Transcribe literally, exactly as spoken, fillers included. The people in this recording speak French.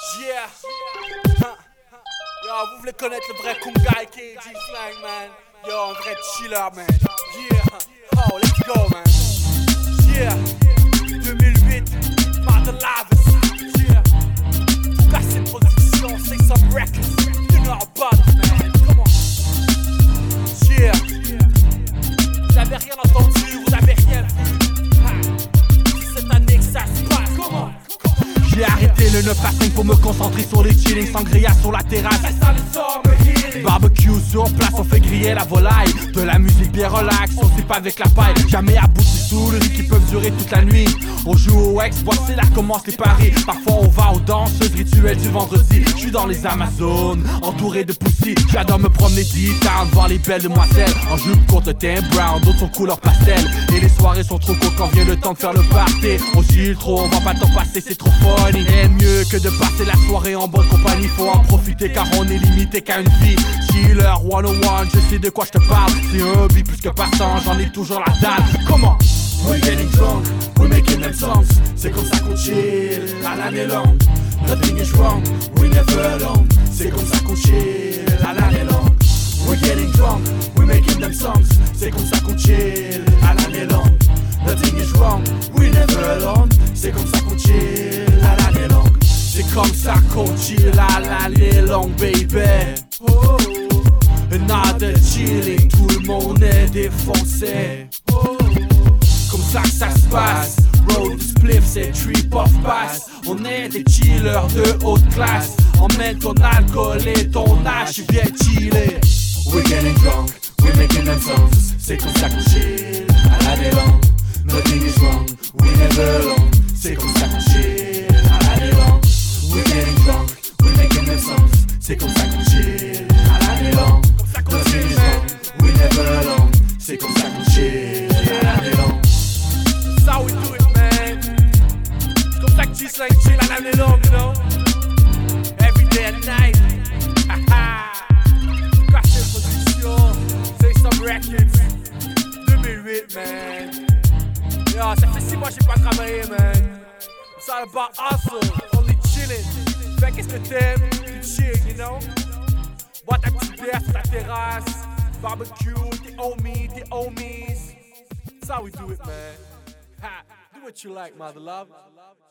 Yeah. Huh. Yo, vous voulez connaître le vrai Kungai K G Slang, man. Yo, un vrai chiller, man. Yeah. Oh, let's go, man. Yeah. deux mille huit, Martin Lavis. Yeah. Tout casser production, say some records. You know about it, man. Come on. Yeah. Vous avez rien entendu, vous avez rien vu. C'est cette année que ça se passe. Comment? J'ai arrêté le neuf à cinq pour me concentrer sur les chillings. Sangria sur la terrasse, barbecue sur place, on fait griller la volaille. De la musique bien relax, on sait pas avec la paille. Jamais abouti sous le riz qui peuvent durer toute la nuit. On joue au ex, voici là commencent les paris. Parfois on va aux danseuses rituelles du vendredi. J'suis dans les Amazones, entouré de poussis. J'adore me promener d'Itown, voir les belles demoiselles en jupe courte, le teint brown, d'autres sont couleur pastel. Et les soirées sont trop courtes quand vient le temps de faire le party. On gile trop, on va pas le temps passer, c'est trop funny. Et mieux que de passer la soirée en bonne compagnie, faut en profiter car on est limité qu'à une vie. Chiller one oh one, je sais de quoi je te parle. C'est un hobby plus que passant, j'en ai toujours la dalle. Comment? We're getting drunk, we're making them songs. C'est comme ça qu'on chill, à l'année longue. Nothing is wrong, we never alone. C'est comme ça qu'on chill, à l'année longue. We're getting drunk, we're making them songs. C'est comme ça qu'on chill, à l'année longue. Nothing is wrong, we never alone. C'est comme ça qu'on chill, à l'année longue. C'est comme ça qu'on chill à l'année longue, baby. Oh. Another chilling, tout le monde est défoncé. Oh. Comme ça que ça se passe. Road spliff, c'est trip of pass. On est des chillers de haute classe. Emmène ton alcool et ton âge, j'suis bien chillé. We're getting drunk, we're making them songs. C'est comme ça qu'on chill, à l'année longue. Nothing is wrong, we never alone. C'est comme ça qu'on chill, à l'année longue. We're getting drunk, we're making them songs. C'est comme ça qu'on chill, à l'année longue. Nothing is wrong, we never alone. C'est comme ça qu'on chill, à l'année longue. That's how we do it, man. C'est comme ça que G-Slang chill à l'année longue, you know. Every day and night. Haha. Casser production, say some records. deux mille huit, man. Yo, ça fait six mois que j'ai pas travaillé, man. It's all about hustle, only chillin'. Fais qu'est-ce que t'aimes, tu chill, you know. Bois ta petite bière sur ta terrasse. Barbecue, tes homies, tes homies. That's how we do it, man. Ha, do what you like, mother love.